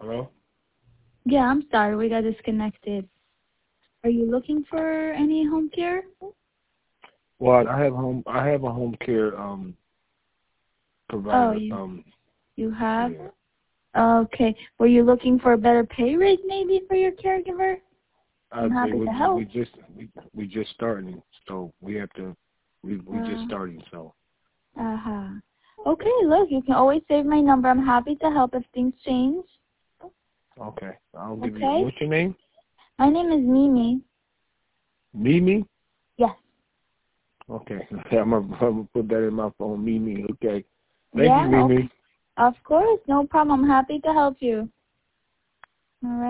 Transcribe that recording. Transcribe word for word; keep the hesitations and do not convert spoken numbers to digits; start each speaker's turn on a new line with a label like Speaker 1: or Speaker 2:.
Speaker 1: Hello?
Speaker 2: Yeah, I'm sorry, we got disconnected. Are you looking for any home care?
Speaker 1: Well, I have home. I have a home care um provider.
Speaker 2: Oh, you
Speaker 1: Um,
Speaker 2: you have?
Speaker 1: yeah.
Speaker 2: Okay. Were you looking for a better pay rate maybe for your caregiver?
Speaker 1: I
Speaker 2: I'm
Speaker 1: say
Speaker 2: happy
Speaker 1: we
Speaker 2: to
Speaker 1: we we
Speaker 2: help.
Speaker 1: just we we just starting, so we have to. We we just
Speaker 2: Uh,
Speaker 1: starting, so.
Speaker 2: uh-huh. Okay, look, you can always save my number. I'm happy to help if things change.
Speaker 1: Okay, I'll give you.
Speaker 2: Okay?
Speaker 1: What's your name?
Speaker 2: My name is Mimi.
Speaker 1: Mimi.
Speaker 2: Yes.
Speaker 1: Okay, I'm gonna, I'm gonna put that in my phone. Mimi. Okay. Thank you,
Speaker 2: Yeah, okay.
Speaker 1: Mimi.
Speaker 2: Of course, no problem. I'm happy to help you. All right.